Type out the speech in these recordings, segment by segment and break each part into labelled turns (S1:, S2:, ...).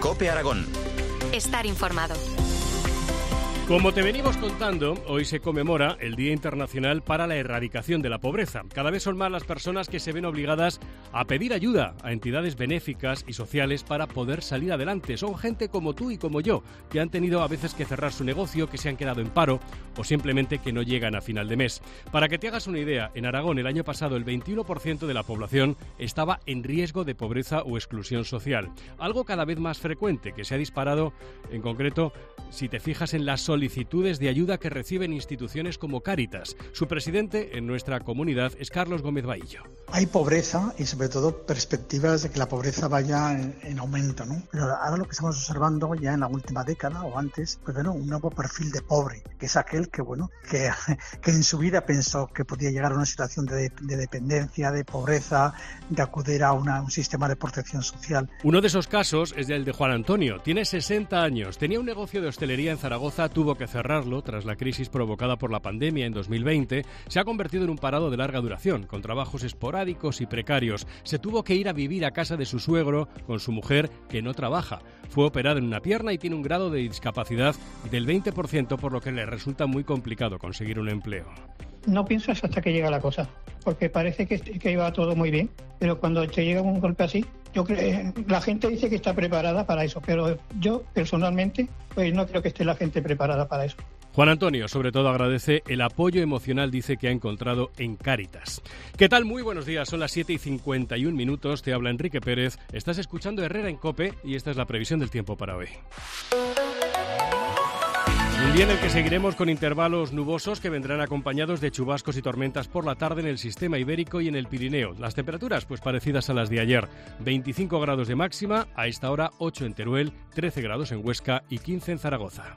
S1: COPE Aragón.
S2: Estar informado.
S3: Como te venimos contando, hoy se conmemora el Día Internacional para la Erradicación de la Pobreza. Cada vez son más las personas que se ven obligadas a pedir ayuda a entidades benéficas y sociales para poder salir adelante. Son gente como tú y como yo, que han tenido a veces que cerrar su negocio, que se han quedado en paro o simplemente que no llegan a final de mes. Para que te hagas una idea, en Aragón el año pasado el 21% de la población estaba en riesgo de pobreza o exclusión social. Algo cada vez más frecuente, que se ha disparado en concreto si te fijas en las solicitudes de ayuda que reciben instituciones como Cáritas. Su presidente en nuestra comunidad es Carlos Gómez Bahillo.
S4: Hay pobreza y sobre todo perspectivas de que la pobreza vaya en aumento, ¿no? Pero ahora lo que estamos observando ya en la última década o antes, pues bueno, un nuevo perfil de pobre, que es aquel que en su vida pensó que podía llegar a una situación de dependencia, de pobreza, de acudir a un sistema de protección social.
S3: Uno de esos casos es el de Juan Antonio. Tiene 60 años, tenía un negocio de hostelería en Zaragoza, tuvo que cerrarlo tras la crisis provocada por la pandemia en 2020. Se ha convertido en un parado de larga duración, con trabajos esporádicos y precarios. Se tuvo que ir a vivir a casa de su suegro con su mujer, que no trabaja. Fue operado en una pierna y tiene un grado de discapacidad del 20%, por lo que le resulta muy complicado conseguir un empleo.
S5: No piensas hasta que llega la cosa, porque parece que iba todo muy bien, pero cuando te llega un golpe así, la gente dice que está preparada para eso, pero yo personalmente pues no creo que esté la gente preparada para eso.
S3: Juan Antonio, sobre todo, agradece el apoyo emocional, dice, que ha encontrado en Cáritas. ¿Qué tal? Muy buenos días, son las 7:51, te habla Enrique Pérez, estás escuchando Herrera en COPE y esta es la previsión del tiempo para hoy. Un día en el que seguiremos con intervalos nubosos que vendrán acompañados de chubascos y tormentas por la tarde en el sistema ibérico y en el Pirineo. Las temperaturas, pues parecidas a las de ayer. 25 grados de máxima, a esta hora 8 en Teruel, 13 grados en Huesca y 15 en Zaragoza.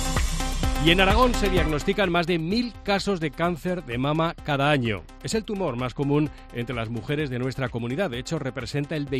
S3: Y en Aragón se diagnostican más de 1.000 casos de cáncer de mama cada año. Es el tumor más común entre las mujeres de nuestra comunidad. De hecho, representa el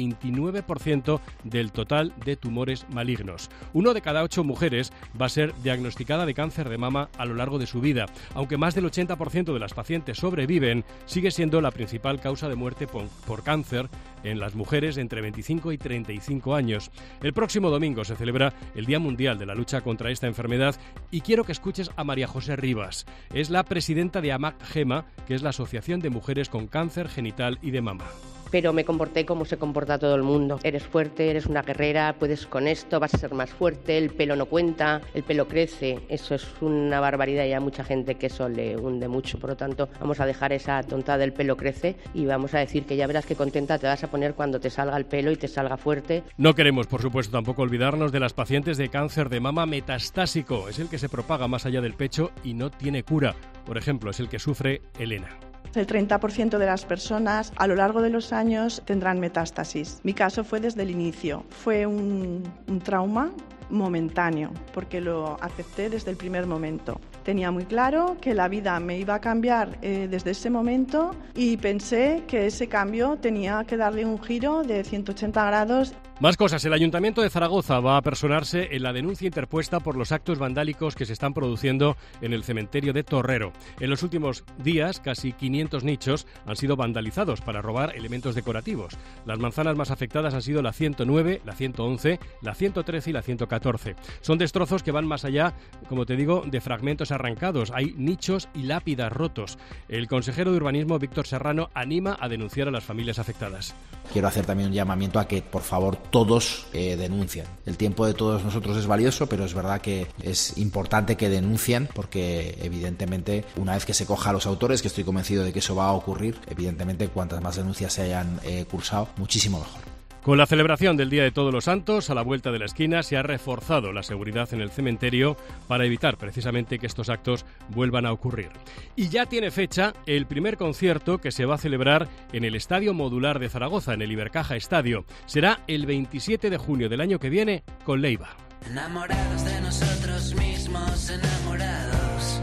S3: 29% del total de tumores malignos. 1 de cada 8 mujeres va a ser diagnosticada de cáncer de mama a lo largo de su vida. Aunque más del 80% de las pacientes sobreviven, sigue siendo la principal causa de muerte por cáncer en las mujeres de entre 25 y 35 años. El próximo domingo se celebra el Día Mundial de la Lucha contra esta enfermedad y quiero que escuches a María José Rivas. Es la presidenta de AMAC-GEMA, que es la Asociación de Mujeres con Cáncer Genital y de Mama.
S6: Pero me comporté como se comporta todo el mundo. Eres fuerte, eres una guerrera, puedes con esto, vas a ser más fuerte, el pelo no cuenta, el pelo crece. Eso es una barbaridad y hay mucha gente que eso le hunde mucho. Por lo tanto, vamos a dejar esa tontada del pelo crece y vamos a decir que ya verás qué contenta te vas a poner cuando te salga el pelo y te salga fuerte.
S3: No queremos, por supuesto, tampoco olvidarnos de las pacientes de cáncer de mama metastásico. Es el que se propaga más allá del pecho y no tiene cura. Por ejemplo, es el que sufre Elena.
S7: El 30% de las personas a lo largo de los años tendrán metástasis. Mi caso fue desde el inicio. Fue un trauma momentáneo, porque lo acepté desde el primer momento. Tenía muy claro que la vida me iba a cambiar desde ese momento y pensé que ese cambio tenía que darle un giro de 180 grados.
S3: Más cosas. El Ayuntamiento de Zaragoza va a personarse en la denuncia interpuesta por los actos vandálicos que se están produciendo en el cementerio de Torrero. En los últimos días, casi 500 nichos han sido vandalizados para robar elementos decorativos. Las manzanas más afectadas han sido la 109, la 111, la 113 y la 114. Son destrozos que van más allá, como te digo, de fragmentos arrancados. Hay nichos y lápidas rotos. El consejero de Urbanismo, Víctor Serrano, anima a denunciar a las familias afectadas.
S8: Quiero hacer también un llamamiento a que, por favor, todos denuncien. El tiempo de todos nosotros es valioso, pero es verdad que es importante que denuncien porque, evidentemente, una vez que se coja a los autores, que estoy convencido de que eso va a ocurrir, evidentemente, cuantas más denuncias se hayan cursado, muchísimo mejor.
S3: Con la celebración del Día de Todos los Santos, a la vuelta de la esquina, se ha reforzado la seguridad en el cementerio para evitar precisamente que estos actos vuelvan a ocurrir. Y ya tiene fecha el primer concierto que se va a celebrar en el Estadio Modular de Zaragoza, en el Ibercaja Estadio. Será el 27 de junio del año que viene con Leiva.
S9: Enamorados de nosotros mismos, enamorados.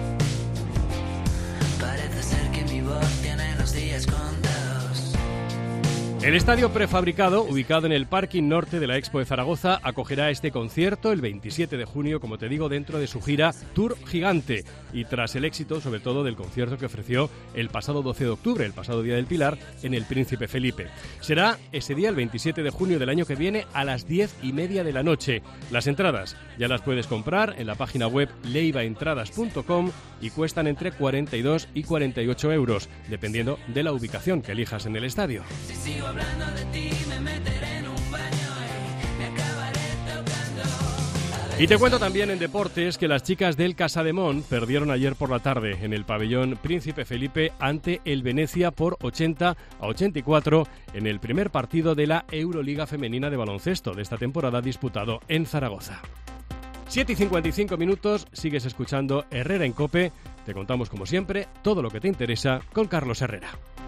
S9: Parece ser que mi voz tiene los días contados.
S3: El estadio prefabricado, ubicado en el parking norte de la Expo de Zaragoza, acogerá este concierto el 27 de junio, como te digo, dentro de su gira Tour Gigante. Y tras el éxito, sobre todo, del concierto que ofreció el pasado 12 de octubre, el pasado Día del Pilar, en el Príncipe Felipe. Será ese día, el 27 de junio del año que viene, a las 10:30 de la noche. Las entradas ya las puedes comprar en la página web leivaentradas.com y cuestan entre 42 y 48 euros, dependiendo de la ubicación que elijas en el estadio.
S9: Si sigo hablando de ti, me meteré en un baño y me acabaré tocando.
S3: Y te cuento también en deportes que las chicas del Casademont perdieron ayer por la tarde en el pabellón Príncipe Felipe ante el Venecia por 80-84 en el primer partido de la Euroliga Femenina de baloncesto de esta temporada disputado en Zaragoza. 7:55 minutos, sigues escuchando Herrera en COPE. Te contamos, como siempre, todo lo que te interesa con Carlos Herrera.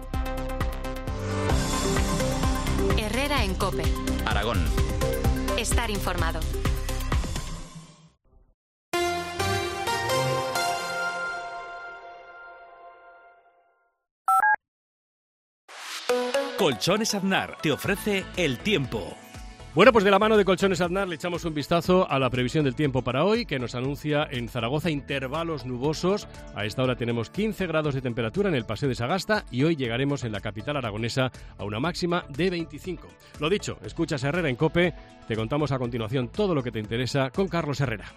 S2: Herrera en COPE.
S1: Aragón.
S2: Estar informado.
S10: Colchones Aznar te ofrece el tiempo.
S3: Bueno, pues de la mano de Colchones Aznar le echamos un vistazo a la previsión del tiempo para hoy, que nos anuncia en Zaragoza intervalos nubosos. A esta hora tenemos 15 grados de temperatura en el Paseo de Sagasta y hoy llegaremos en la capital aragonesa a una máxima de 25. Lo dicho, escuchas a Herrera en COPE. Te contamos a continuación todo lo que te interesa con Carlos Herrera.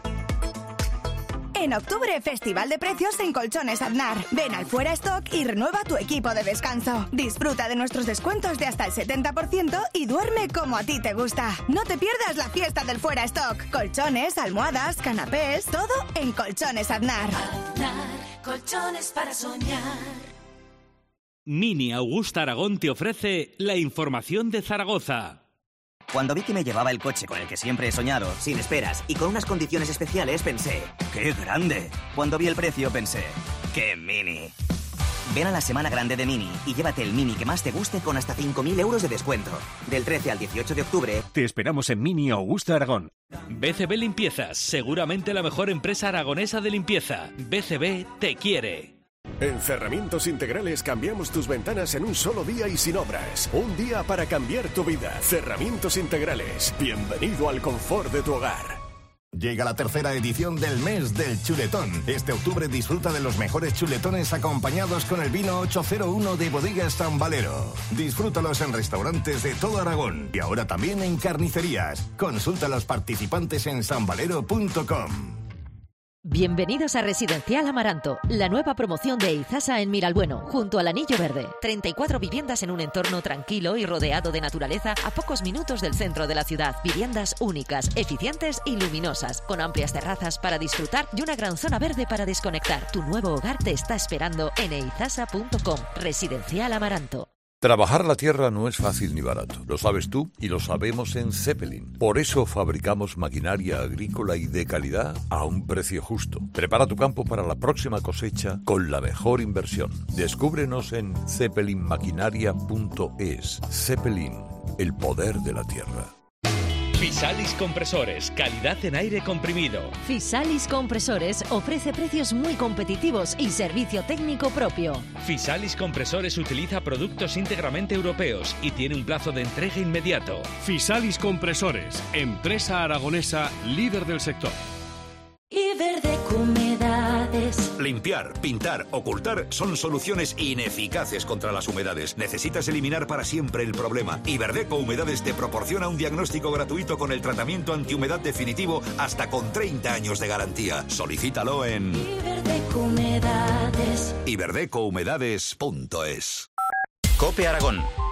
S11: En octubre, Festival de Precios en Colchones Aznar. Ven al Fuera Stock y renueva tu equipo de descanso. Disfruta de nuestros descuentos de hasta el 70% y duerme como a ti te gusta. No te pierdas la fiesta del Fuera Stock. Colchones, almohadas, canapés, todo en Colchones Aznar.
S9: Aznar, colchones para soñar.
S10: Mini Augusta Aragón te ofrece la información de Zaragoza.
S12: Cuando vi que me llevaba el coche con el que siempre he soñado, sin esperas y con unas condiciones especiales, pensé, ¡qué grande! Cuando vi el precio, pensé, ¡qué mini! Ven a la Semana Grande de Mini y llévate el Mini que más te guste con hasta 5.000 euros de descuento. Del 13 al 18 de octubre...
S13: Te esperamos en Mini Augusta Aragón.
S10: BCB Limpiezas, seguramente la mejor empresa aragonesa de limpieza. BCB te quiere.
S14: En Cerramientos Integrales cambiamos tus ventanas en un solo día y sin obras. Un día para cambiar tu vida. Cerramientos Integrales. Bienvenido al confort de tu hogar.
S15: Llega la tercera edición del mes del chuletón. Este octubre disfruta de los mejores chuletones acompañados con el vino 801 de Bodegas San Valero. Disfrútalos en restaurantes de todo Aragón y ahora también en carnicerías. Consulta a los participantes en sanvalero.com.
S16: Bienvenidos a Residencial Amaranto, la nueva promoción de Eizasa en Miralbueno, junto al Anillo Verde. 34 viviendas en un entorno tranquilo y rodeado de naturaleza a pocos minutos del centro de la ciudad. Viviendas únicas, eficientes y luminosas, con amplias terrazas para disfrutar y una gran zona verde para desconectar. Tu nuevo hogar te está esperando en eizasa.com. Residencial Amaranto.
S17: Trabajar la tierra no es fácil ni barato. Lo sabes tú y lo sabemos en Zeppelin. Por eso fabricamos maquinaria agrícola y de calidad a un precio justo. Prepara tu campo para la próxima cosecha con la mejor inversión. Descúbrenos en zeppelinmaquinaria.es. Zeppelin, el poder de la tierra.
S10: Fisalis Compresores, calidad en aire comprimido.
S16: Fisalis Compresores ofrece precios muy competitivos y servicio técnico propio.
S10: Fisalis Compresores utiliza productos íntegramente europeos y tiene un plazo de entrega inmediato.
S3: Fisalis Compresores, empresa aragonesa líder del sector.
S9: Iberdeco Humedades.
S18: Limpiar, pintar, ocultar son soluciones ineficaces contra las humedades. Necesitas eliminar para siempre el problema. Iberdeco Humedades te proporciona un diagnóstico gratuito con el tratamiento antihumedad definitivo hasta con 30 años de garantía. Solicítalo en
S9: Iberdeco Humedades.
S18: iberdecouhumedades.es.
S1: COPE Aragón.